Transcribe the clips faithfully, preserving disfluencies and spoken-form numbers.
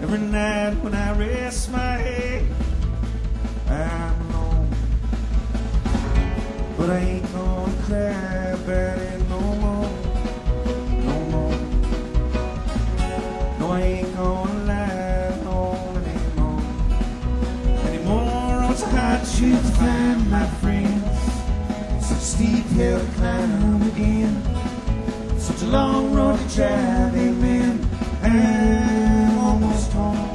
Every night when I rest my head, I'm alone. But I ain't gonna cry about it no more, no more. No, I ain't gonna lie on anymore, anymore. Oh, it's a hard truth to find, my friends. Such a steep hill to climb again, such a long road to drive, amen. I'm almost home.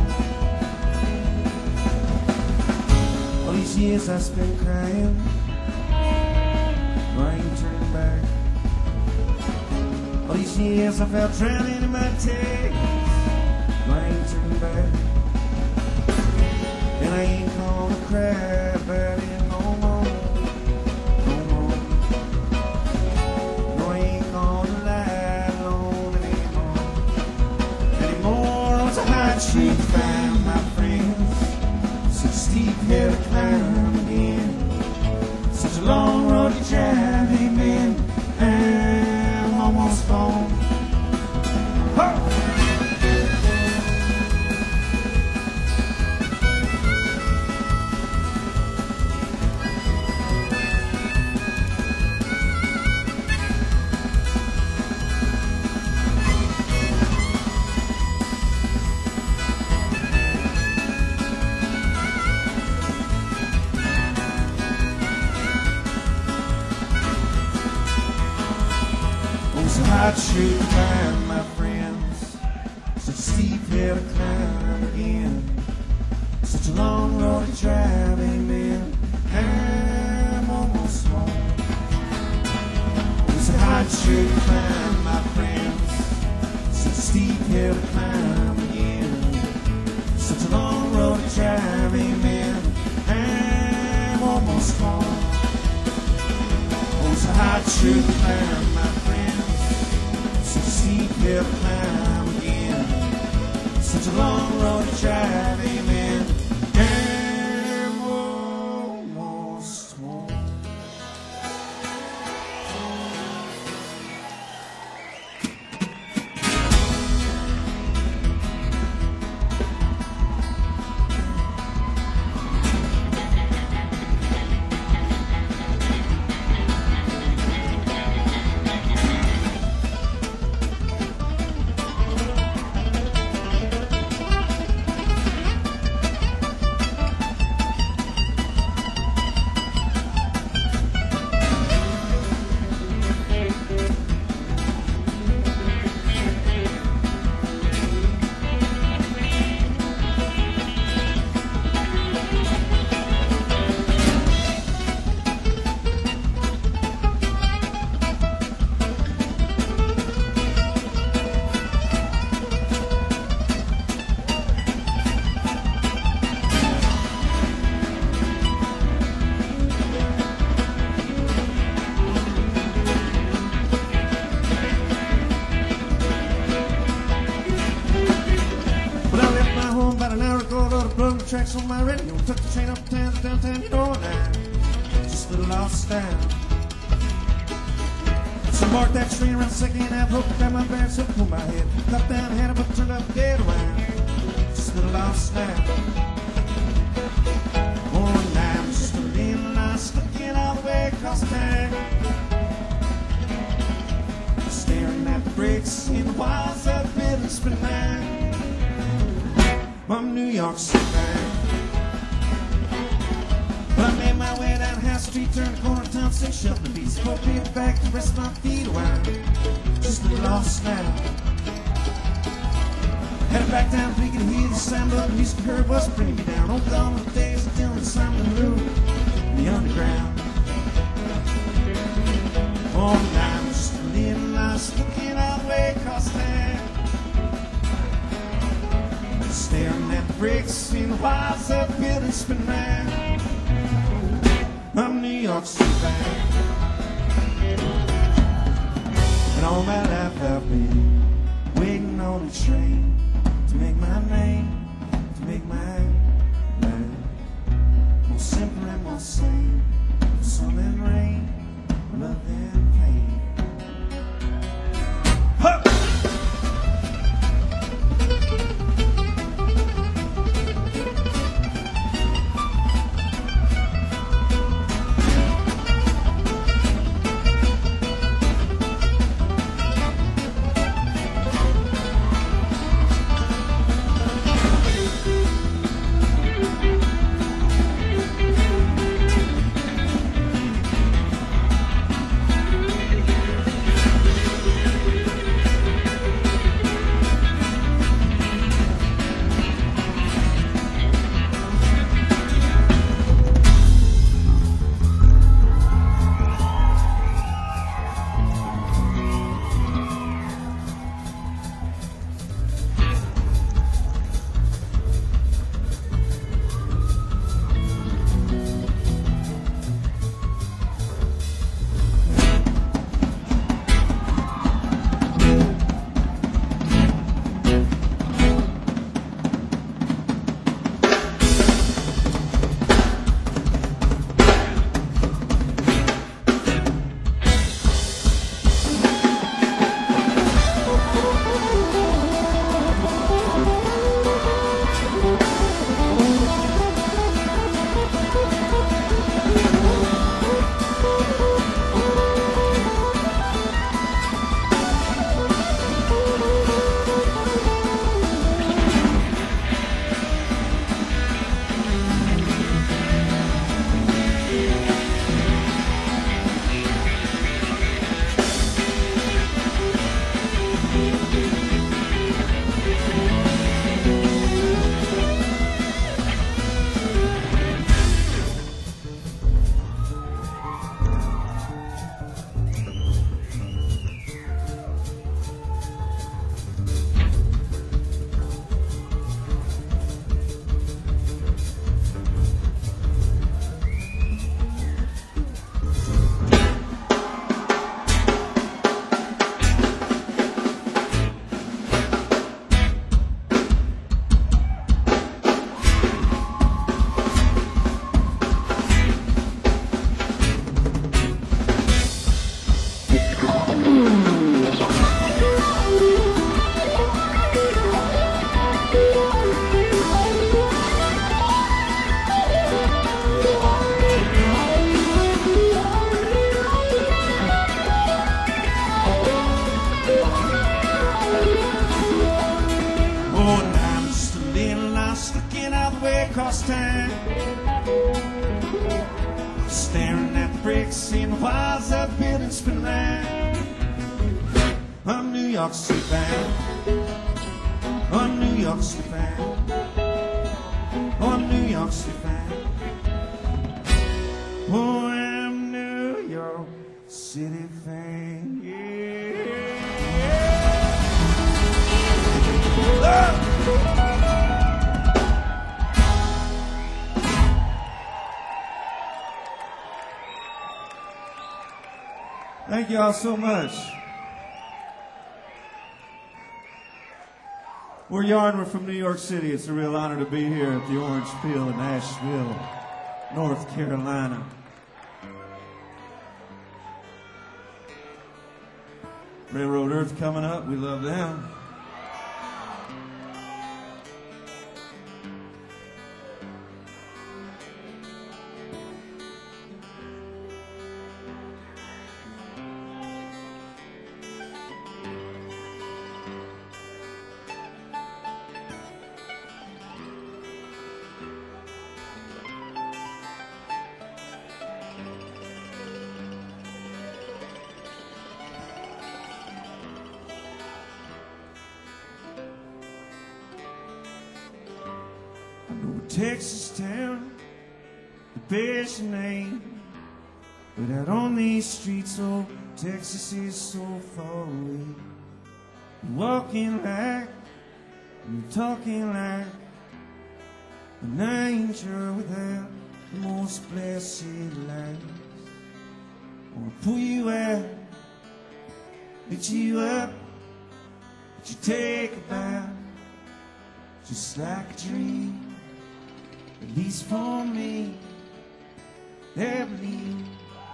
All these years I spent crying, no, I ain't turning back. All these years I felt drowning in my tears, no, I ain't turning back. And I ain't gonna cry about it no more, no more. No, I ain't gonna lie alone anymore, anymore. Oh, it's a hard street to find, my friends. Such a steep hill to climb again, such a long road to drive, amen. I'm almost home. Huh. Hard street to climb, my friends. Such a steep hill to climb again, such a long road to drive, amen. I'm almost home. It's a hard street to climb, my friends. Such a steep hill to climb again, such a long road to drive, amen. I'm almost home. Oh, it's a hard street to climb, my friends. Steep hill to climb again, such a long road to drive, amen. I'm almost home. Tracks on my radio, took the train uptown to downtown, you know now, just a little lost town. So marked that train around second half, hope I got my bags up on my head, cut down, had it, but turned up dead around, just a little lost now. Oh, now I'm just a little lost, looking all the way across town, staring at the bricks in the walls of the building, spinning mine. I'm New York City man. But I made my way down Half Street, turned the corner town, six shelter beats. Put me back to rest my feet around. Just a little lost now. Headed back down, thinking to hear the sound of the music heard was bringing me down. Oh, gone the days of Dylan, Simon Lou, in the underground. Oh, now I'm just a little lost, looking all the way across town, staring at the bricks in the walls of the building, spinning round. I'm New York City bound, and all my life I've been waiting on a train to make my name, to make my life more simple and more sane. Sun and rain, love and pain. Huh! across town, staring at the bricks in the walls of the building spin around. I'm New York City bound. I'm New York City bound. I'm New York City bound. Oh, I'm New York City fan. Yeah. Oh! Thank you all so much. We're Yarn. We're from New York City. It's a real honor to be here at the Orange Peel in Asheville, North Carolina. Railroad Earth coming up. We love them. Texas town, the bears your name, but out on these streets, oh, Texas is so far away. You're walking like, you're talking like an angel without the most blessed life. I wanna pull you out, lift you up, let you take a bow, just like a dream. At least for me, I believe.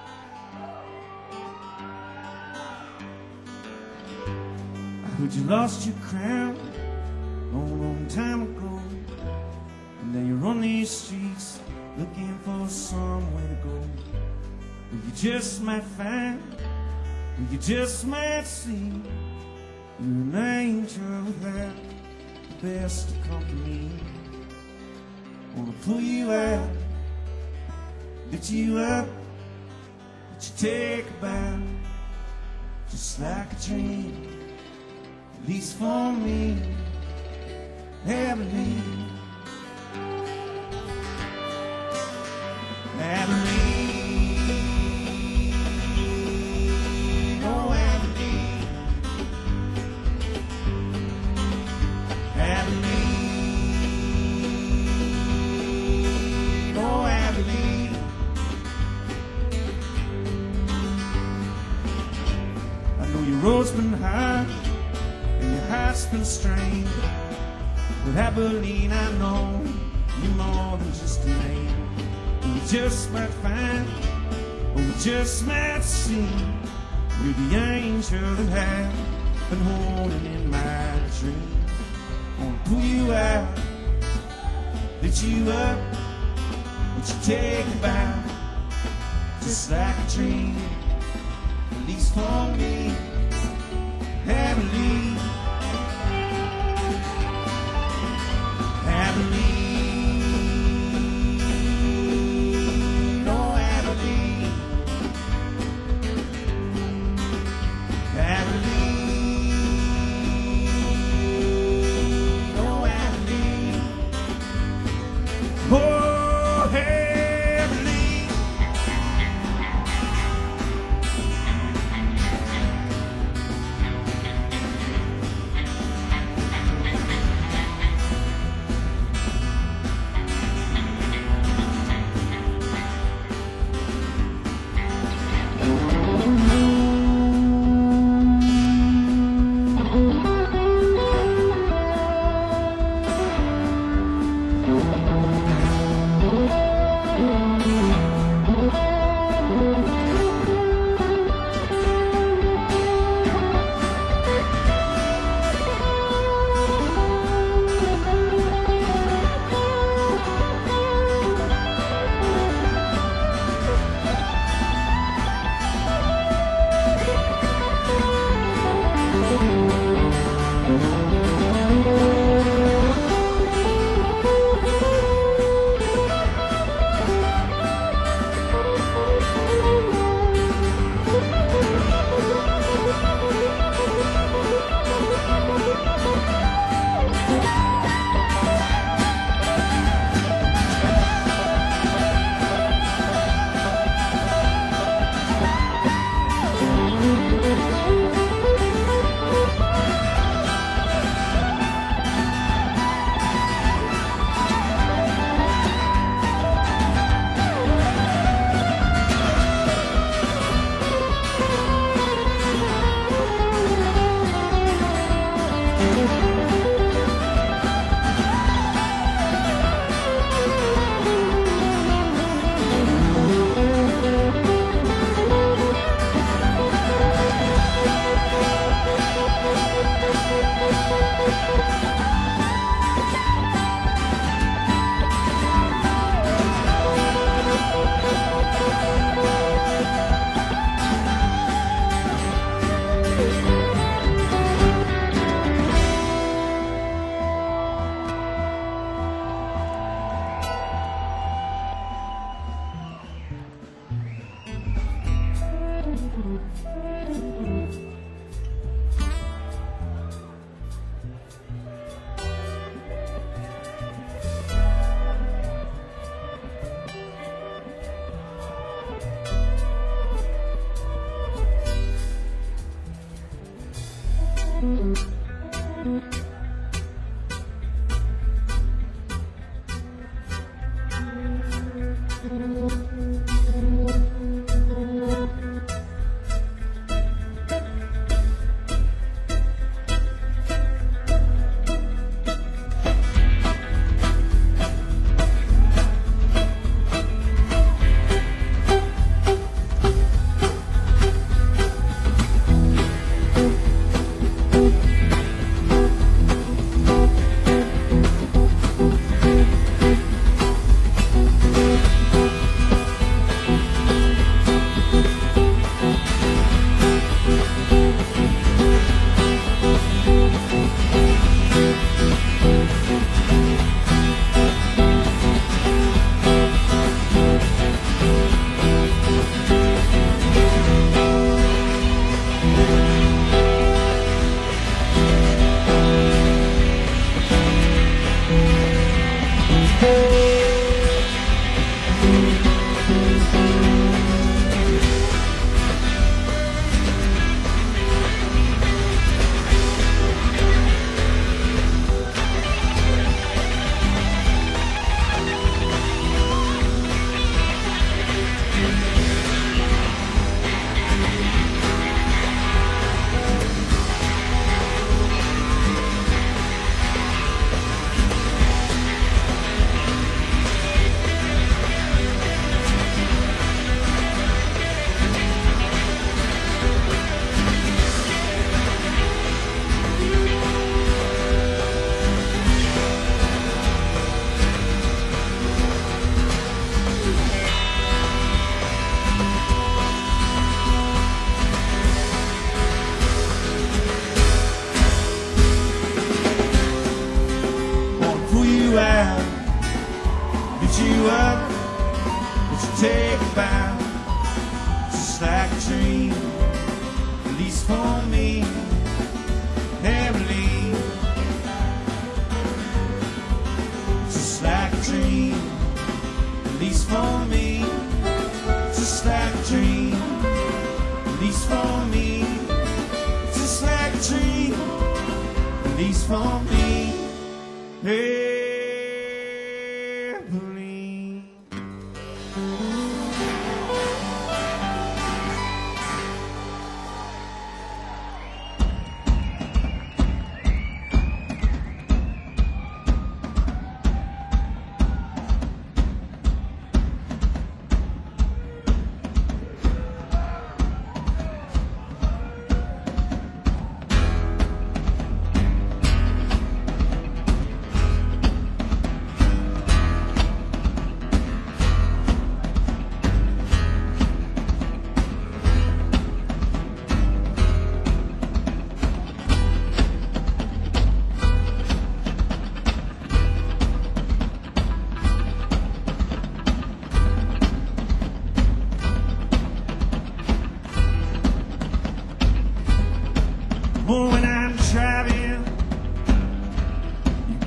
I heard you lost your crown a long, long time ago, and now you're on these streets looking for somewhere to go. Where you just might find, where you just might see, you're an angel without the best of company. I wanna pull you out, lift you up, let you take a bow, just like a dream, at least for me, I believe, I believe, oh I believe, I believe. Your road's been hard and your heart's been strained, but Abilene, I know you're more than just a name. And we just might find, or we just might see, you're the angel that I've been holding in my dream. I wanna pull you out, lift you up, let you take a bow, just like a dream, at least for me. I believe, I believe, oh I believe, I believe, oh I believe, oh hey.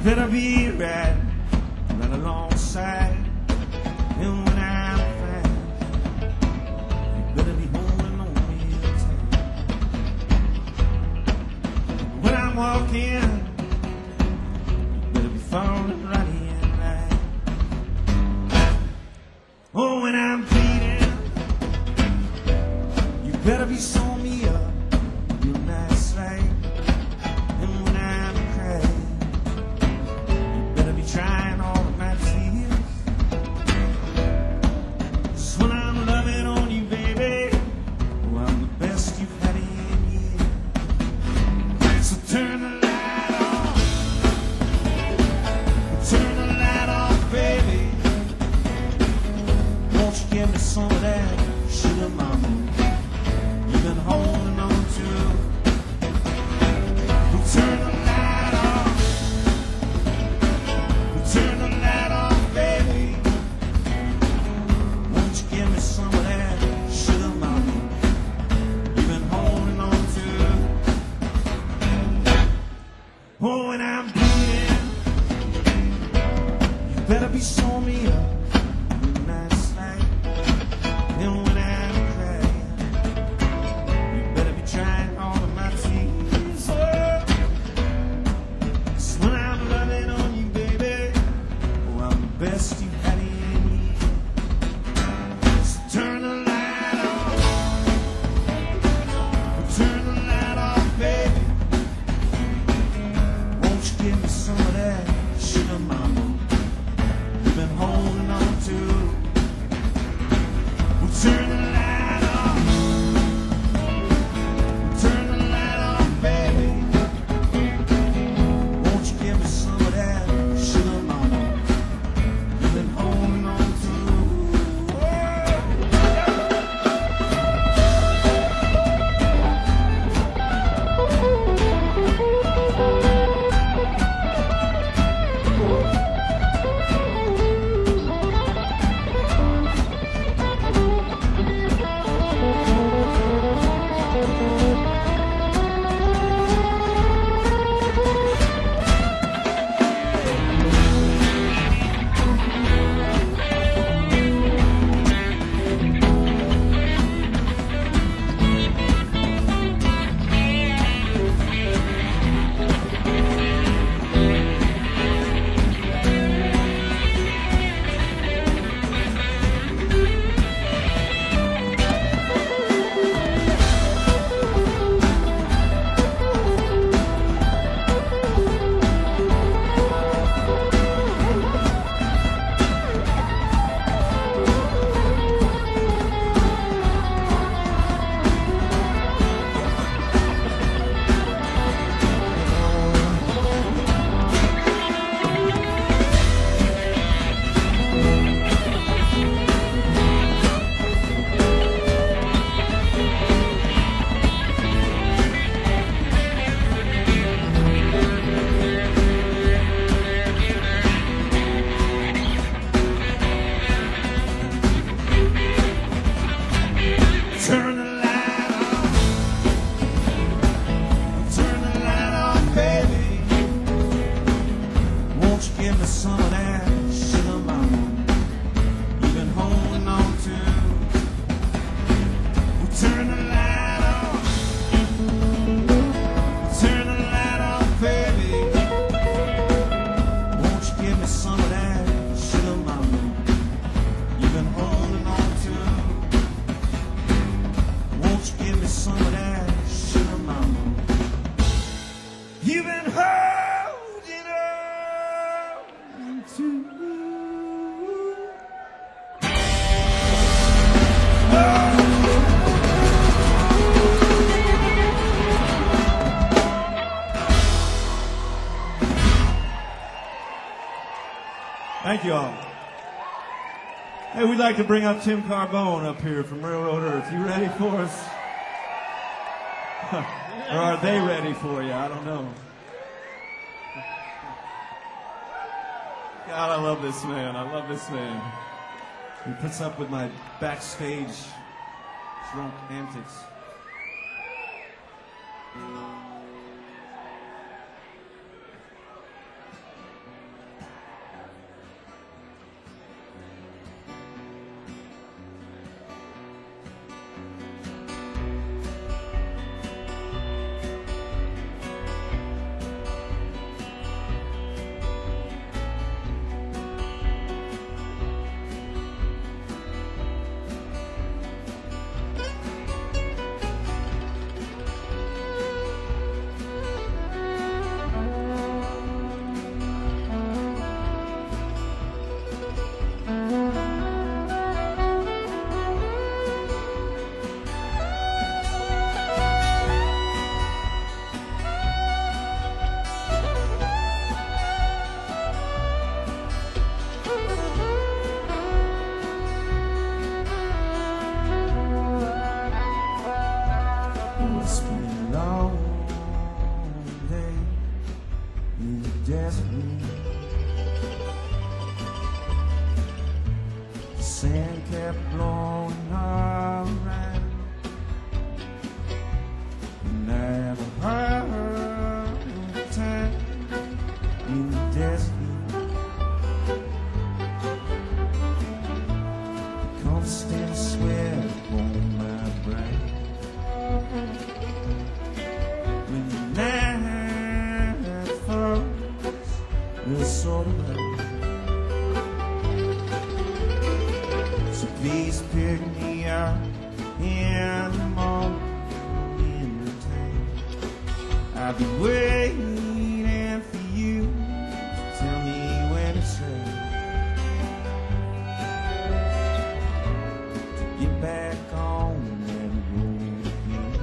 better be right, right alongside. And when I'm fine, you better be holding on me tight. When I'm walking, you better be falling right in line. Oh, when I'm bleeding, you better be sewing me up real nice like. And when I'm crying, you better be trying all of my tears. 'Cause when I'm loving on you, baby, oh, I'm the best you've had in years. So turn the light on, turn the light off, baby. Won't you give me some of that sugar, mama, you've been holding on to? We'll turn the light off, we'll turn the light off, baby. Won't you give me some of that sugar, mama, you've been holding on to? Oh, when I'm bleeding, you better be sewing me up real nice like. And when I'm crying, you better be trying all of my tears. Oh, 'cause when I'm loving on you, baby, oh, I'm the best you've had in years. So turn the light on, turn the light off, baby. Won't you give me some of that sugar, mama, you've been holding on to? We'll turn the light off, turn the light off, baby. Won't you give me some of that sugar, mama, you've been holding on to? Turn the light on, turn the light off, baby. Won't you give me some of that sugar, mama, you've been holding on to? We'll turn the light on, turn the light off, baby. Won't you give me some of that sugar, mama, you've been holding on to? Won't you give me some of that sugar, mama, you've been holding on to? Thank you all. Hey, we'd like to bring up Tim Carbone up here from Railroad Earth. You ready for us? Or are they ready for you? I don't know. God, I love this man. I love this man. He puts up with my backstage drunk antics. The sand kept blowing around. Never heard of time in the desert. Constant sweat on my brain. When the night falls, it's sort of rain. So please pick me up in the morning. I'll be waiting for you to tell me when it's right to get back on that road again.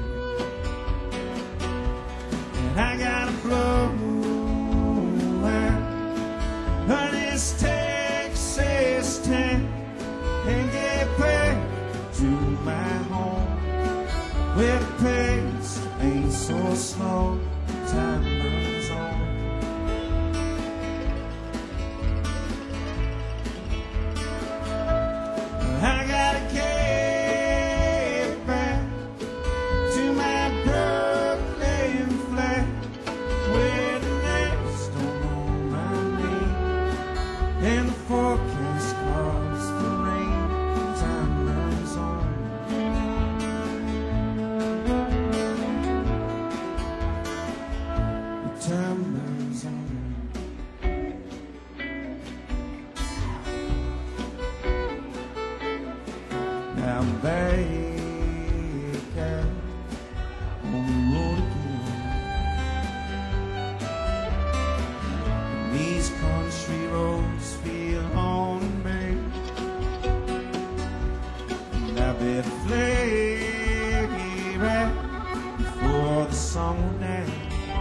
And I gotta blow out of this Texas town and get back to my home where the pace ain't so slow. Time runs on. I gotta get back to my Brooklyn flat where the neighbors don't know my name and the forecast calls for rain. Time runs on. Time runs on. Now I'm back out on the road again. These country roads feel on me, and I better flare right before the sun will down.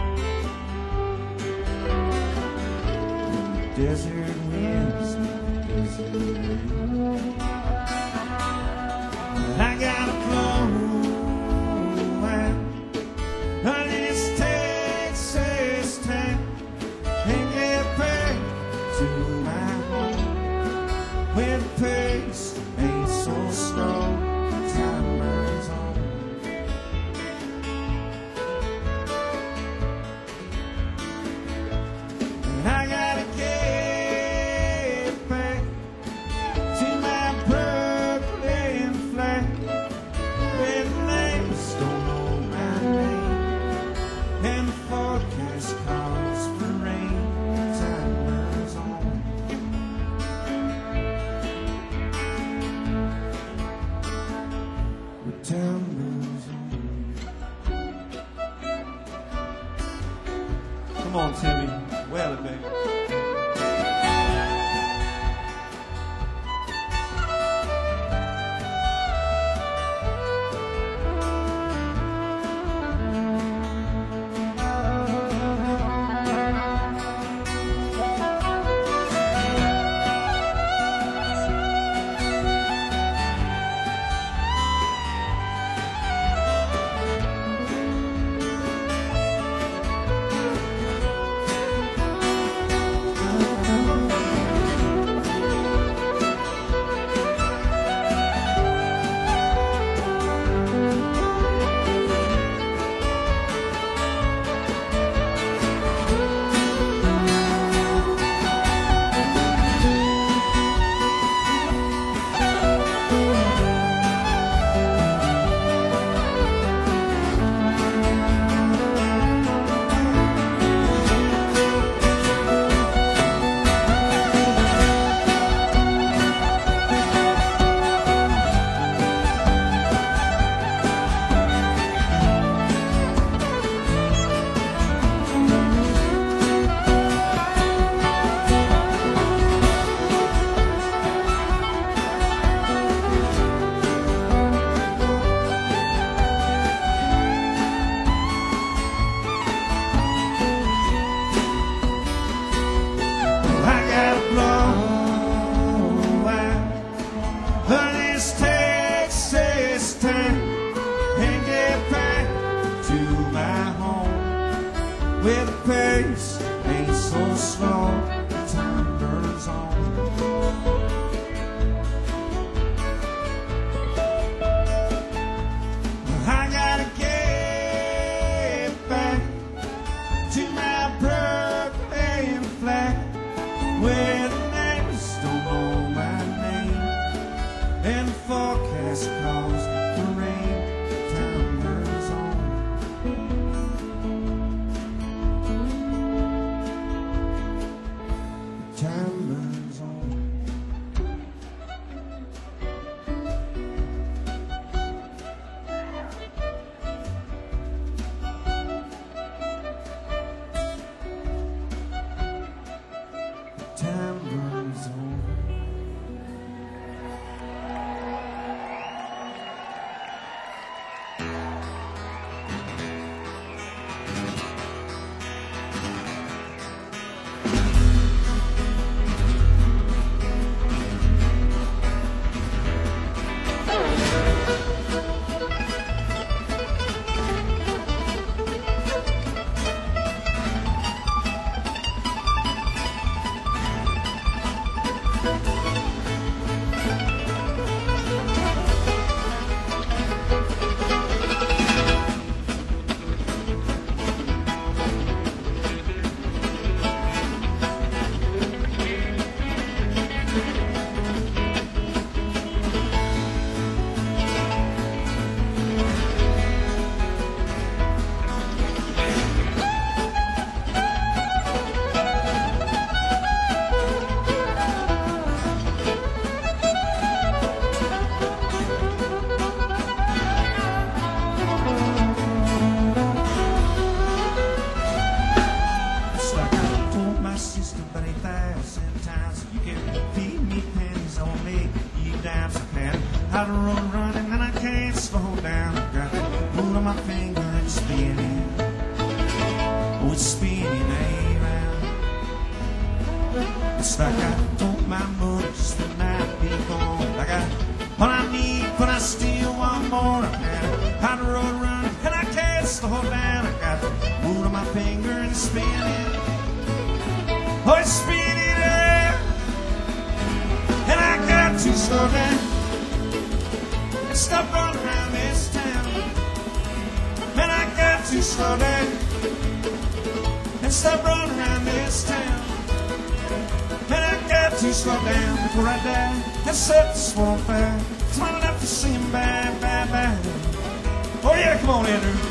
Desert winds, desert rain. I gotta blow out of this Texas town and get back to my home where the pace ain't so slow. Time runs on. And I gotta get where the neighbors don't know my name, and the forecast calls for rain. Time burns on. Time burns on. Time burns on. Out the road running and I can't slow down. I got the moon on my finger and it's spinning. Oh, it's spinning around. It's like I told my mother just the night before. I got what I need, but I still want more. I got out the road running and I can't slow down. I got the moon on my finger and it's spinning. Oh, it's spinning around. And I got to slow down. Stop running around this town. Man, I got to slow down and stop running around this town. Man, I got to slow down before I die and set this world fair. It's my enough to sing bye, bye, bye. Oh yeah, come on, Andrew.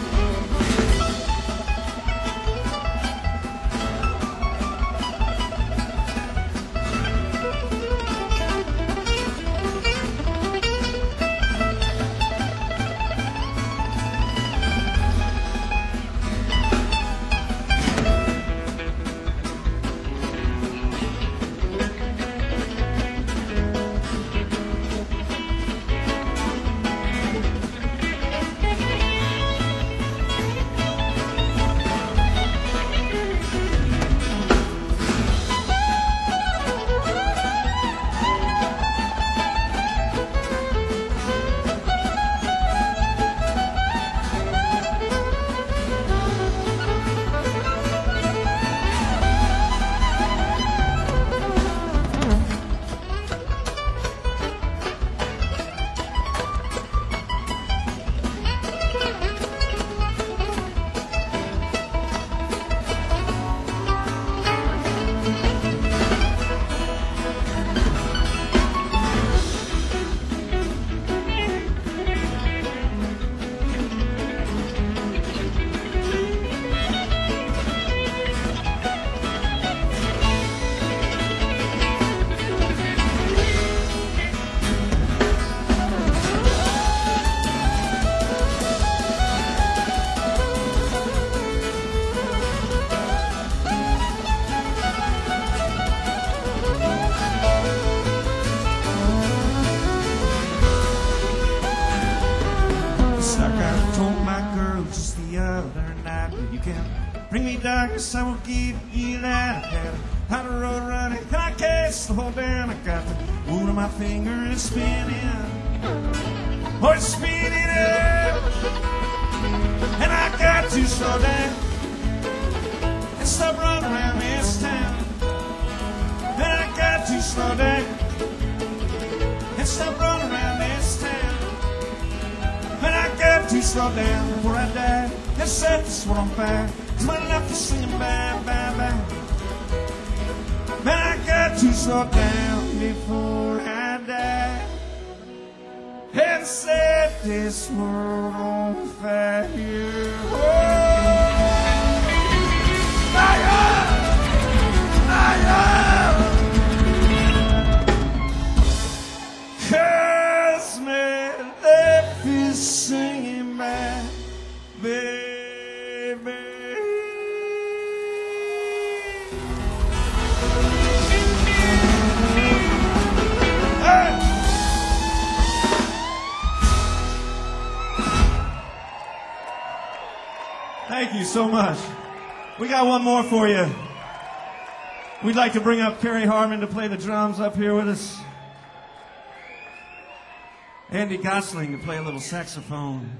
You can bring me darkness, I will give you that. I had a hot road running, and I can't slow down. I got the wound on my finger and it's spinning. Oh, it's spinning up. And I got to slow down and stop running around this town. And I got to slow down and stop running around this town. And I got to slow down before I die and set this world on fire. It's my life to sing bye, bye, bye. Man, I got to slow down before I die and set this world on fire. Oh, fire! Fire! 'Cause my life is singing my baby. Hey! Thank you so much. We got one more for you. We'd like to bring up Kerry Harmon to play the drums up here with us. Andy Gosling to play a little saxophone.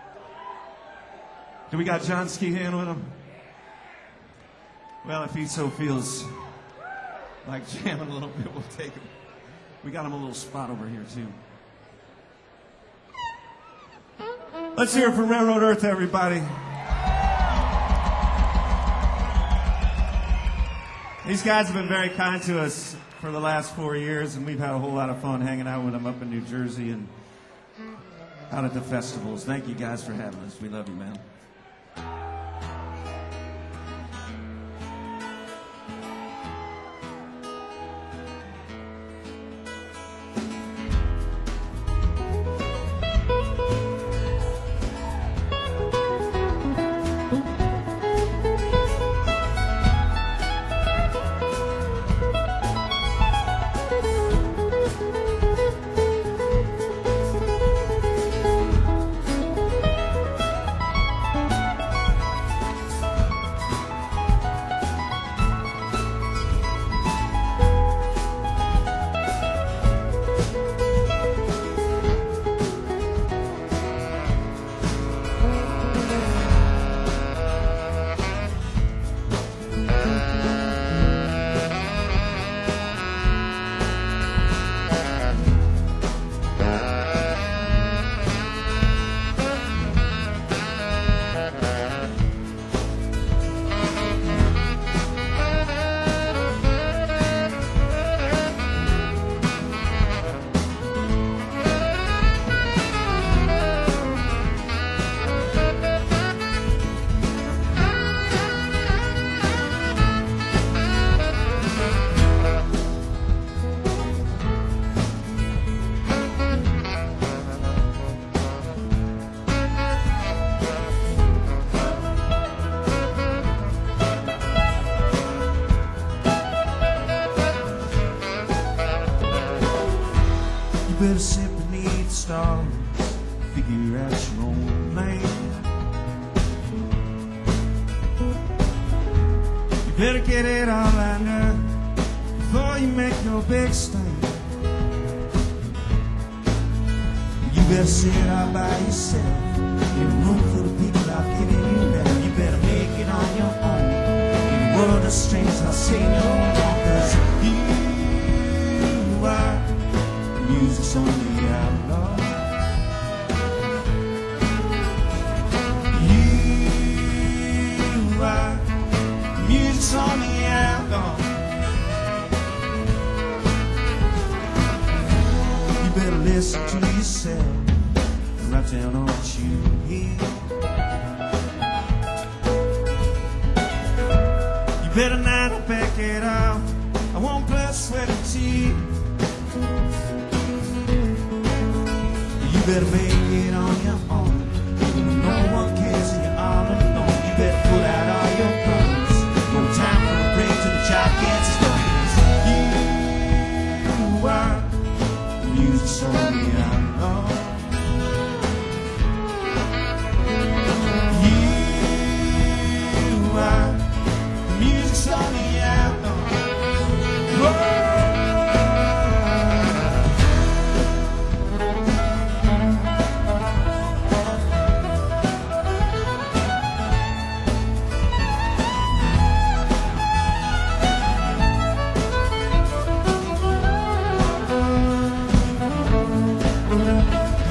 Do we got John Skehan with him? Well, if he so feels like jamming a little bit, we'll take him. We got him a little spot over here, too. Let's hear it for Railroad Earth, everybody. These guys have been very kind to us for the last four years, and we've had a whole lot of fun hanging out with them up in New Jersey and out at the festivals. Thank you guys for having us. We love you, man. Better sit beneath the stars, figure out your own land. You better get it all lined up before you make your big stand. You better sit all by yourself in a room full of people out giving you love. You better make it on your own in a world of strangers. I'll say no more, 'cause you are music's on the outlaw. You are music's on the outlaw. You better listen to yourself and write down all that you hear. You better not back it off. I won't blood, sweat, and tears. You better make it on your own. No one cares and you're all alone. You better put out all your guns. No time for a break to the gigantic stories. You are the music song I know. You are the music song I know. Whoa. Thank you.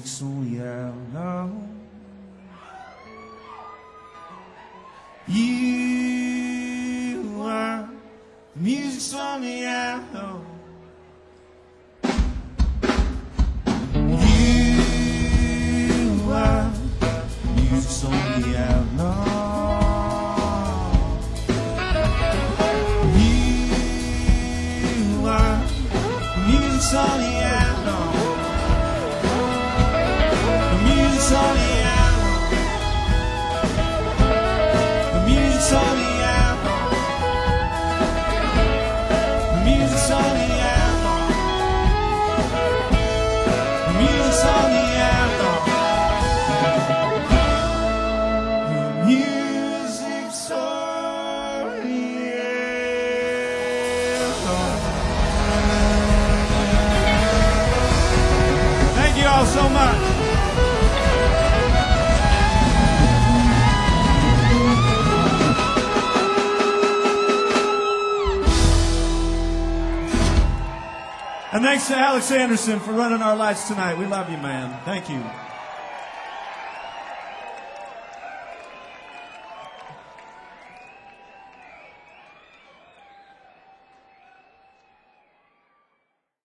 music's only outlaw. You are the music's only outlaw. You are the music's only outlaw. You are the music's only outlaw. The music's only outlaw. The music's only outlaw. The music's only outlaw. The music's only outlaw. The music's only outlaw. Thank you all so much. And thanks to Alex Anderson for running our lights tonight. We love you, man. Thank you.